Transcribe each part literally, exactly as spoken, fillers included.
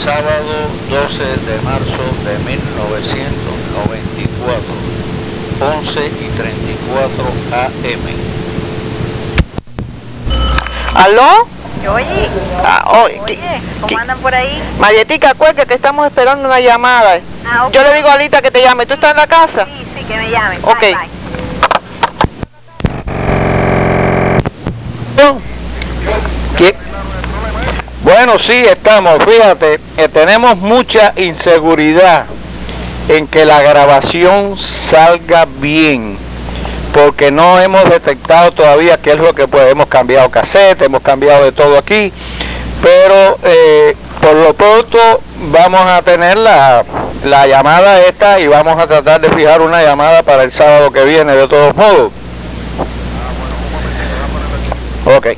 sábado doce de marzo de mil novecientos noventa y cuatro, once y treinta y cuatro A M. ¿Aló? Oye, Ah, oh, oye, ¿qué- ¿cómo qué- andan por ahí? Marietica, acuérdate que estamos esperando una llamada. Ah, ok. Yo le digo a Alita que te llame. ¿Tú estás en la casa? Sí, sí, que me llamen. Ok. Bye, bye. ¿Qué? Bueno, sí, estamos, fíjate, eh, tenemos mucha inseguridad en que la grabación salga bien, porque no hemos detectado todavía qué es lo que pues, hemos cambiado cassette, hemos cambiado de todo aquí, pero eh, por lo pronto vamos a tener la, la llamada esta y vamos a tratar de fijar una llamada para el sábado que viene de todos modos. Ok.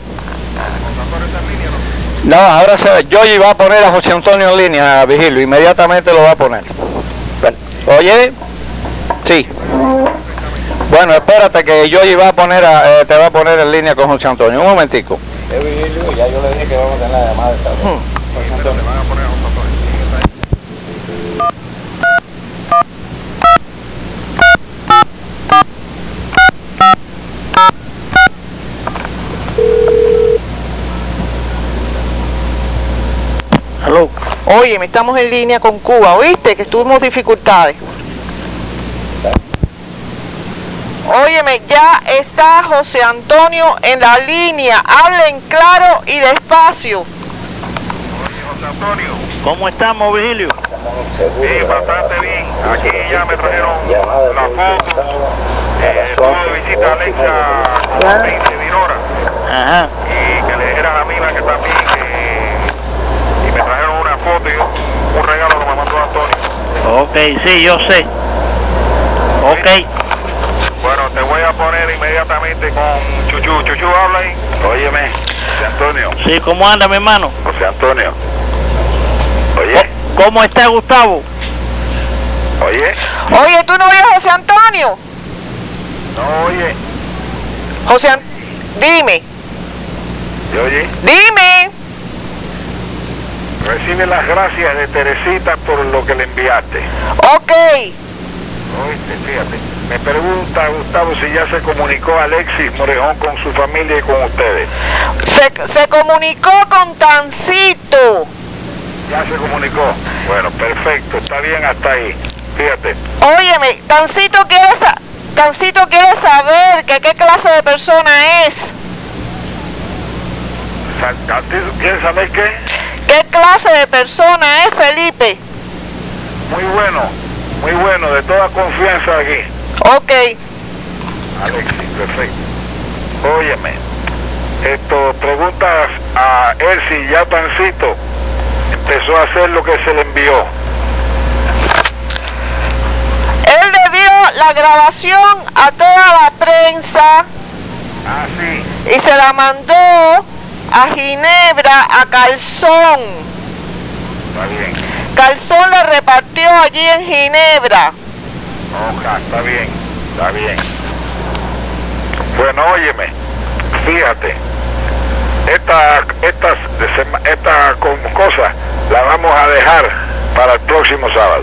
No, ahora se, Yoyi va a poner a José Antonio en línea, Vigilio, inmediatamente lo va a poner. Oye, sí. Bueno, espérate que Yoyi va a poner a, eh, te va a poner en línea con José Antonio. Un momentico. Es Vigilio, ya yo le dije que vamos a tener la llamada esta vez. Hmm. José Antonio. Aló. Oye, estamos en línea con Cuba, ¿oíste? Que tuvimos dificultades. Óyeme, ya está José Antonio en la línea. Hablen claro y despacio. José Antonio, ¿Cómo estamos, Vigilio? sí, bastante bien. Aquí ya me trajeron la foto. Eh, tuve de visita a Alexa veinte Virora Ajá. y que le dijera a la amiga que está aquí que... y me trajeron una foto y un, un regalo que me mandó Antonio. Ok, sí, yo sé. Ok. Bueno, te voy a poner inmediatamente con Chuchu. Chuchu, habla ahí. Óyeme, José Antonio. Sí, ¿cómo anda, mi hermano? José Antonio. Oye, ¿Cómo está Gustavo? oye. Oye, ¿tú no oyes a José Antonio? No, oye. José An- dime, ¿Y oye? dime. Recibe las gracias de Teresita por lo que le enviaste. Ok. Oíste, fíjate. Me pregunta Gustavo si ya se comunicó Alexis Morejón con su familia y con ustedes. Se, se comunicó con Tancito. Ya se comunicó. Bueno, perfecto. Está bien hasta ahí. Fíjate. Óyeme, Tancito quiere, sa- Tancito quiere saber que qué clase de persona es. Sa- ¿a ti ¿Quieres saber qué? ¿Qué clase de persona es Felipe? Muy bueno. Muy bueno. De toda confianza aquí. Ok. Alexis, perfecto. Óyeme. Esto, preguntas a él si ya Tancito empezó a hacer lo que se le envió. Él le dio la grabación a toda la prensa Ah, sí. y se la mandó a Ginebra, a Calzón. Está bien. Calzón le repartió allí en Ginebra. Oja, está bien. Está bien. Bueno, óyeme. Fíjate. Esta, estas, esta cosa la vamos a dejar para el próximo sábado.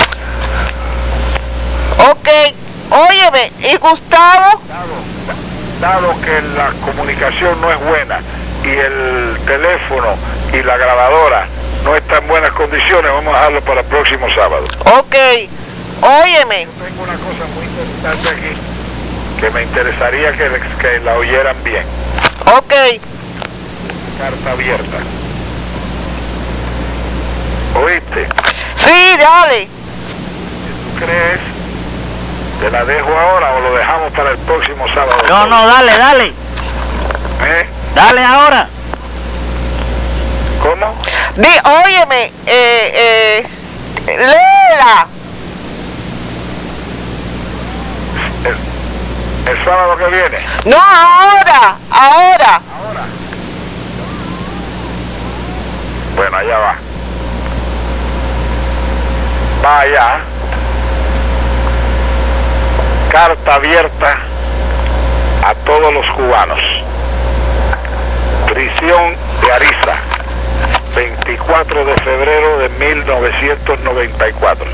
Ok. Óyeme, ¿y Gustavo? Dado, dado que la comunicación no es buena y el teléfono y la grabadora no están en buenas condiciones, vamos a dejarlo para el próximo sábado. Ok. Óyeme. Tengo una cosa muy interesante aquí que me interesaría que, que la oyeran bien. Ok. Carta abierta. ¿Oíste? Sí, dale. ¿Tú crees? ¿Te la dejo ahora o lo dejamos para el próximo sábado? No, no, dale, dale. ¿Eh? Dale ahora. ¿Cómo? Di, óyeme, eh, eh, léela. El, el sábado que viene. No, ahora, ahora. Ahora. Bueno, allá va. Vaya. Carta abierta a todos los cubanos. Prisión de Ariza, veinticuatro de febrero de de mil novecientos noventa y cuatro.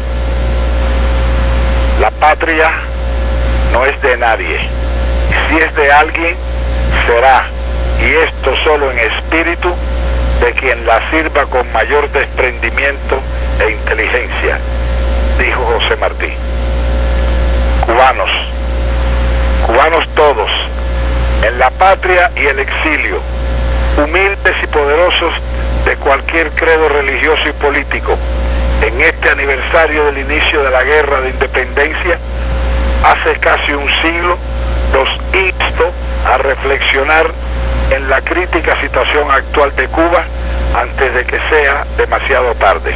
La patria no es de nadie. Si es de alguien, será, y esto solo en espíritu, de quien la sirva con mayor desprendimiento e inteligencia, dijo José Martí. Cubanos, cubanos todos, en la patria y el exilio, humildes y poderosos de cualquier credo religioso y político, en este aniversario del inicio de la guerra de independencia, hace casi un siglo, los insto a reflexionar en la crítica situación actual de Cuba antes de que sea demasiado tarde.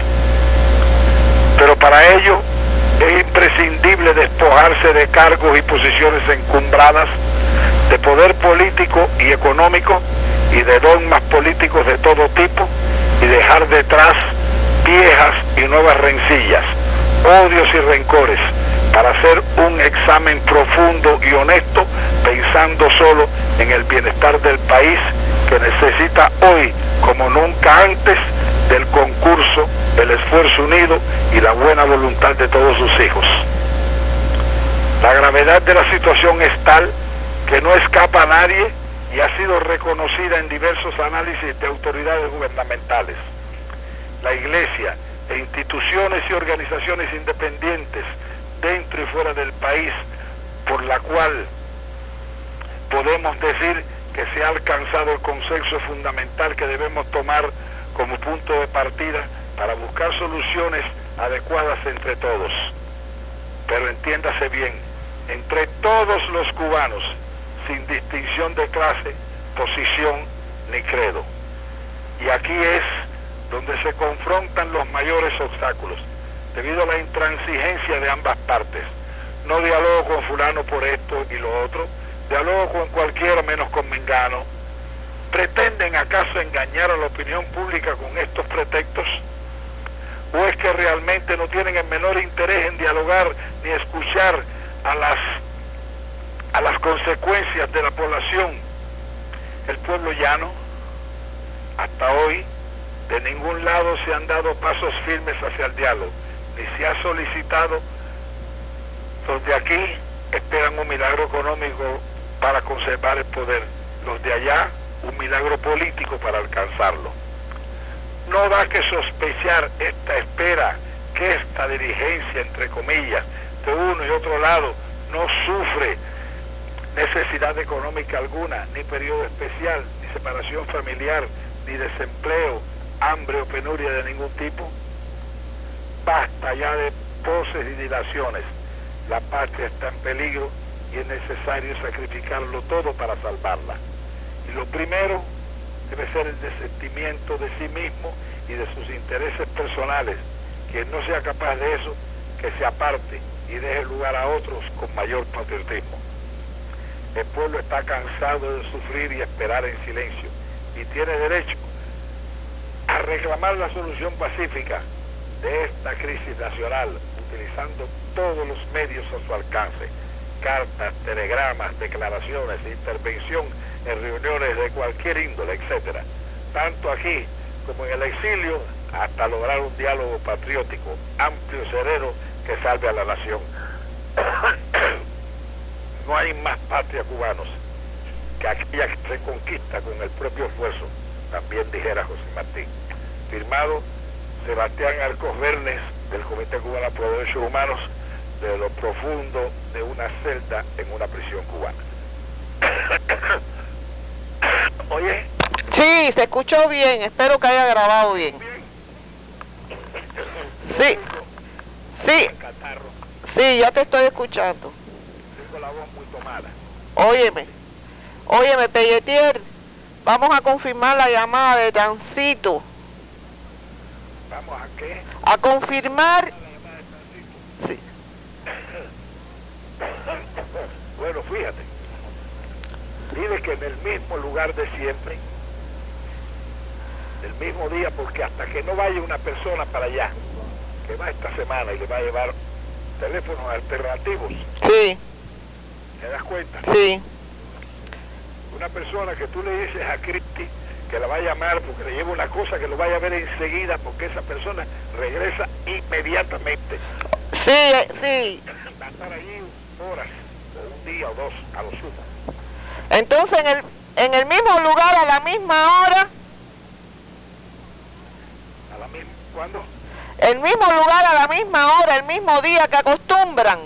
Pero para ello es imprescindible despojarse de cargos y posiciones encumbradas, de poder político y económico y de dogmas políticos de todo tipo, y dejar detrás viejas y nuevas rencillas, odios y rencores, para hacer un examen profundo y honesto, pensando solo en el bienestar del país, que necesita hoy, como nunca antes, del concurso, el esfuerzo unido y la buena voluntad de todos sus hijos. La gravedad de la situación es tal que no escapa a nadie y ha sido reconocida en diversos análisis de autoridades gubernamentales. La Iglesia e instituciones y organizaciones independientes dentro y fuera del país, por la cual podemos decir que se ha alcanzado el consenso fundamental que debemos tomar como punto de partida para buscar soluciones adecuadas entre todos. Pero entiéndase bien, entre todos los cubanos, sin distinción de clase, posición ni credo. Y aquí es donde se confrontan los mayores obstáculos, debido a la intransigencia de ambas partes. No dialogo con fulano por esto y lo otro, dialogo con cualquiera menos con mengano. ¿Pretenden acaso engañar a la opinión pública con estos pretextos? ¿O es que realmente no tienen el menor interés en dialogar ni escuchar a las, a las consecuencias de la población? El pueblo llano, hasta hoy, de ningún lado se han dado pasos firmes hacia el diálogo, ni se ha solicitado. Los de aquí esperan un milagro económico para conservar el poder, los de allá un milagro político para alcanzarlo. No da que sospechar esta espera que esta dirigencia, entre comillas, de uno y otro lado, no sufre necesidad económica alguna, ni periodo especial, ni separación familiar, ni desempleo, hambre o penuria de ningún tipo. Basta ya de poses y dilaciones. La patria está en peligro y es necesario sacrificarlo todo para salvarla. Y lo primero debe ser el desistimiento de sí mismo y de sus intereses personales. Quien no sea capaz de eso, que se aparte y deje lugar a otros con mayor patriotismo. El pueblo está cansado de sufrir y esperar en silencio y tiene derecho a reclamar la solución pacífica de esta crisis nacional, utilizando todos los medios a su alcance: cartas, telegramas, declaraciones, intervención en reuniones de cualquier índole, etcétera, tanto aquí como en el exilio, hasta lograr un diálogo patriótico, amplio y sereno que salve a la nación. No hay más patria, cubanos, que aquella que se conquista con el propio esfuerzo, también dijera José Martí. Firmado Sebastián Arcos Bernes, del Comité Cubano por los Derechos Humanos, de lo profundo de una celda en una prisión cubana. Oye. Sí, se escuchó bien, espero que haya grabado bien. Sí, sí, sí, ya te estoy escuchando. Tengo la voz muy tomada. Óyeme, óyeme, Pelletier, vamos a confirmar la llamada de Tancito. ¿Vamos a qué? A confirmar. Sí. Bueno, fíjate. Dile que en el mismo lugar de siempre, el mismo día, porque hasta que no vaya una persona para allá, que va esta semana y le va a llevar teléfonos alternativos. Sí. ¿Te das cuenta? Sí. Una persona que tú le dices a Cristi que la va a llamar porque le lleva una cosa que lo vaya a ver enseguida, porque esa persona regresa inmediatamente. Sí, eh, sí. Va a estar allí horas, o un día o dos, a lo sumo. Entonces, en el, en el mismo lugar, a la misma hora, A la misma, ¿cuándo? el mismo lugar, a la misma hora, el mismo día que acostumbran.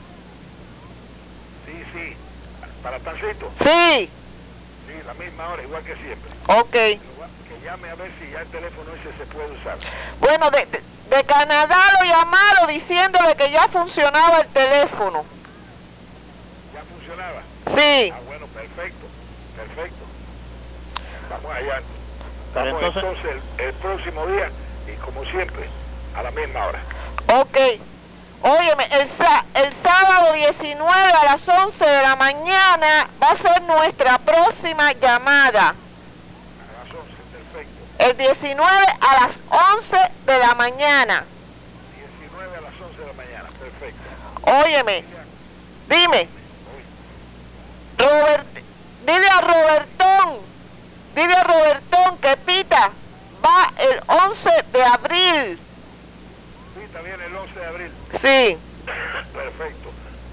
Sí, sí, para Tancito. Sí, Sí, la misma hora, igual que siempre. ok. Que llame a ver si ya el teléfono ese se puede usar. Bueno, de, de, de Canadá lo llamaron diciéndole que ya funcionaba el teléfono. ¿Ya funcionaba? Sí, Ah, bueno, perfecto, perfecto. Vamos allá. Pero Vamos entonces- entonces el, el próximo día y como siempre, a la misma hora. ok. Óyeme, el, sa- el sábado diecinueve a las once de la mañana va a ser nuestra próxima llamada. A las once, perfecto. El diecinueve a las once de la mañana. diecinueve a las once de la mañana, perfecto. Óyeme, dime, Robert, dile a Robertón, dile a Robertón que Pita va el once de abril. Sí, está bien el once de abril. Sí, Perfecto.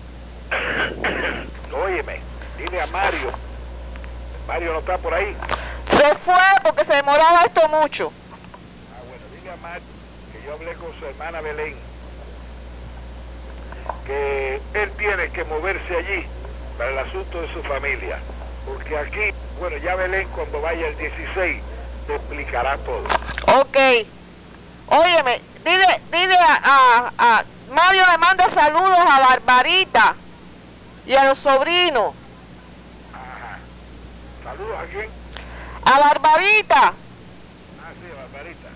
Óyeme, dile a Mario. Mario no está por ahí. se fue porque se demoraba esto mucho. Ah, bueno, dile a Mario que yo hablé con su hermana Belén. Que él tiene que moverse allí para el asunto de su familia. Porque aquí, bueno, ya Belén cuando vaya el dieciséis te explicará todo. Ok. Óyeme, dile, dile a, a, a Mario le manda saludos a Barbarita y a los sobrinos. Ajá. Saludos a quién. A Barbarita. Ah, sí, Barbarita.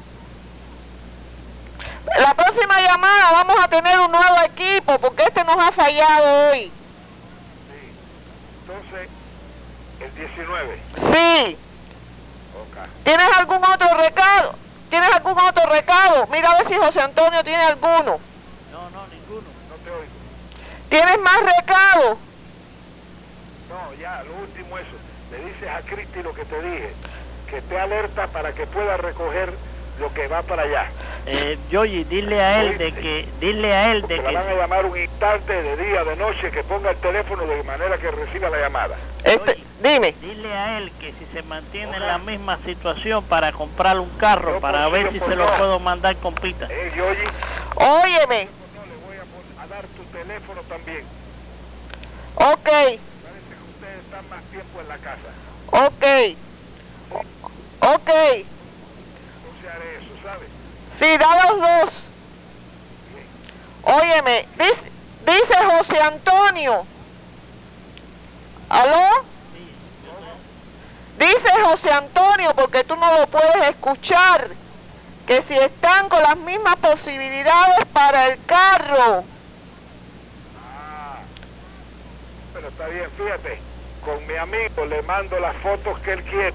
La próxima llamada vamos a tener un nuevo equipo porque este nos ha fallado hoy. Sí. Entonces, el diecinueve. Sí. Ok. ¿Tienes algún otro recado? ¿Tienes algún otro recado? Mira a ver si José Antonio tiene alguno. No, no, ninguno. No te oigo. ¿Tienes más recados? No, ya, lo último eso. Le dices a Cristi lo que te dije, que esté alerta para que pueda recoger lo que va para allá. Eh, Yoyi, dile a él de que, dile a él de Porque la van a que, llamar un instante, de día, de noche, que ponga el teléfono de manera que reciba la llamada. Este, Oye. dime. dile a él que si se mantiene en la misma situación para comprar un carro, Yo para por ver sí, si por se lo no. puedo mandar con Pita. Eh, Yoyi, Óyeme. no le voy a, pon- a dar tu teléfono también. Ok. Parece que ustedes están más tiempo en la casa. Ok. Ok. Entonces haré eso, ¿sabes? Sí, da los dos. Óyeme, dice, dice José Antonio. ¿Aló? Dice José Antonio, porque tú no lo puedes escuchar, que si están con las mismas posibilidades para el carro. Ah, pero está bien, fíjate, con mi amigo le mando las fotos que él quiere.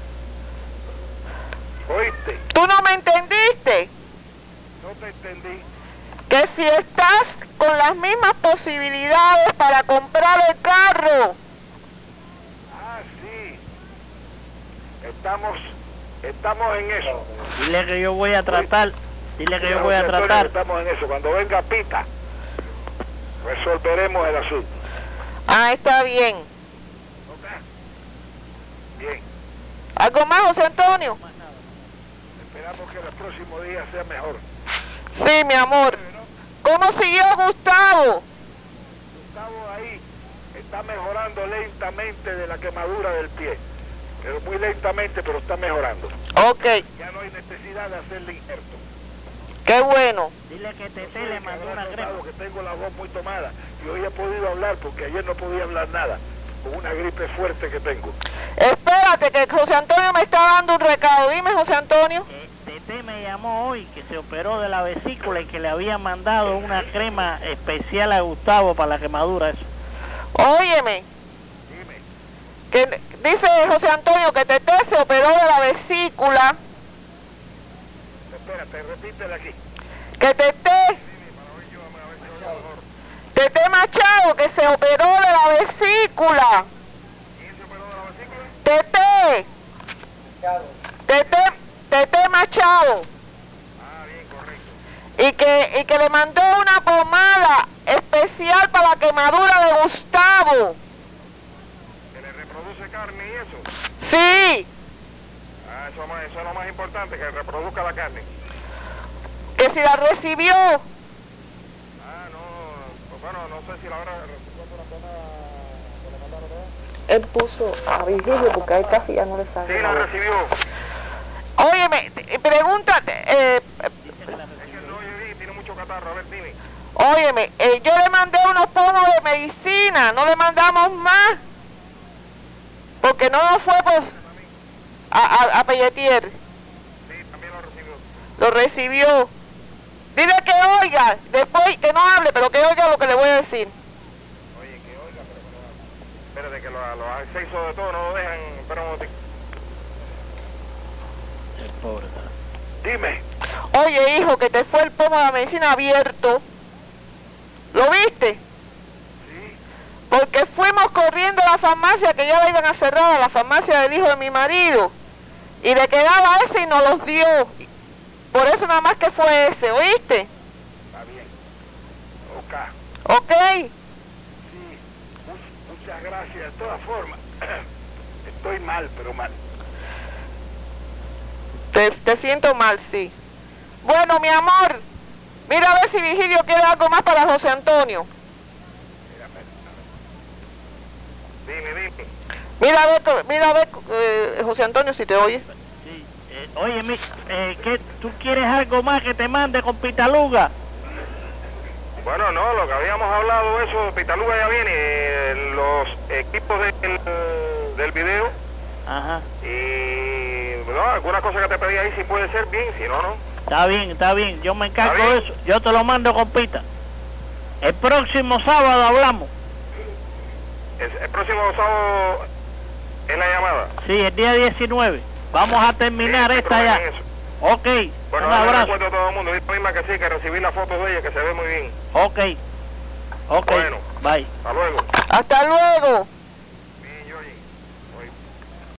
¿Oíste? ¿Tú no me entendiste? No te entendí. Que si estás con las mismas posibilidades para comprar el carro. Ah, sí. Estamos, estamos en eso. Dile que yo voy a tratar, dile que Sí, yo voy a José Antonio, tratar. Estamos en eso. Cuando venga Pita, resolveremos el asunto. Ah, está bien. ¿Ok? Bien. ¿Algo más, José Antonio? Esperamos que el próximo día sea mejor. Sí, mi amor. ¿Cómo siguió Gustavo? Gustavo ahí está mejorando lentamente de la quemadura del pie. Pero muy lentamente, pero está mejorando. Ok, Ya no hay necesidad de hacerle injerto. qué bueno. Dile que Yo Tete soy le el que mandó habrá una crema. notado que tengo la voz muy tomada. Y hoy he podido hablar porque ayer no podía hablar nada. Con una gripe fuerte que tengo. Espérate, que José Antonio me está dando un recado. Dime, José Antonio. Eh, Tete me llamó hoy que se operó de la vesícula y que le había mandado una crema especial a Gustavo para la quemadura. Eso. Óyeme, Dime. que dice José Antonio que Tete se operó de la vesícula. Espérate, repítela aquí. Que Tete, Dime, para oír yo, a ver si oigo mejor. Tete Machado, que se operó de la vesícula. ¿Quién se operó de la vesícula? Tete, Tete, Tete Machado. Ah, bien, correcto. Y que, y que le mandó una pomada especial para la quemadura de Gustavo. ¿Que le reproduce carne y eso? Sí, Ah, eso, más- eso es lo más importante, que reproduzca la carne. que si la recibió. Ah, no, pues bueno, no sé si la habrá recibido la pomada que le mandaron, ¿no? Él puso a Virgilio porque ahí casi ya no le sale. Sí, la recibió. Óyeme, te- pregúntate, eh, Es que no oye bien, tiene mucho catarro. A ver, dime. óyeme, eh, yo le mandé unos pomos de medicina, no le mandamos más. Porque no nos fue pues a, a, a Pelletier, Sí, también lo recibió. lo recibió. Dile que oiga, después que no hable, pero que oiga lo que le voy a decir. Oye, que oiga, pero que lo Espérate, que los, los accesos de todo no lo dejan. Espera un momentico. El pobre. Dime. Oye, hijo, que te fue el pomo de la medicina abierto. ¿Lo viste? Sí. Porque fuimos corriendo a la farmacia, que ya la iban a cerrar, a la farmacia del hijo de mi marido. Y le quedaba ese y nos los dio. Por eso nada más que fue ese, ¿oíste? Está bien. Ok. ¿Ok? Sí. Much- muchas gracias. De todas formas, estoy mal, pero mal. Te, te siento mal, sí. Bueno, mi amor, mira a ver si Virgilio quiere algo más para José Antonio. Mira, Dime, dime. Mira a ver, co- mira a ver eh, José Antonio, si te oye. Sí. Eh, oye, mi, eh, ¿qué, ¿tú quieres algo más que te mande con Pitaluga? Bueno, no, lo que habíamos hablado, eso, Pitaluga ya viene, eh, los equipos del, del video Ajá. y no, alguna cosa que te pedí ahí si puede ser bien, si no, no. Está bien, está bien. Yo me encargo ¿Está de bien? eso. Yo te lo mando con Pita. El próximo sábado hablamos. El, el próximo sábado es la llamada. Sí, el día diecinueve. Vamos a terminar Sí, esta pero ya. en eso. Ok. Bueno, Un yo le abrazo. recuerdo a todo el mundo, dice misma que sí, que recibí la foto de ella, que se ve muy bien. Ok. Ok. Bueno. Bye. Hasta luego. Hasta luego.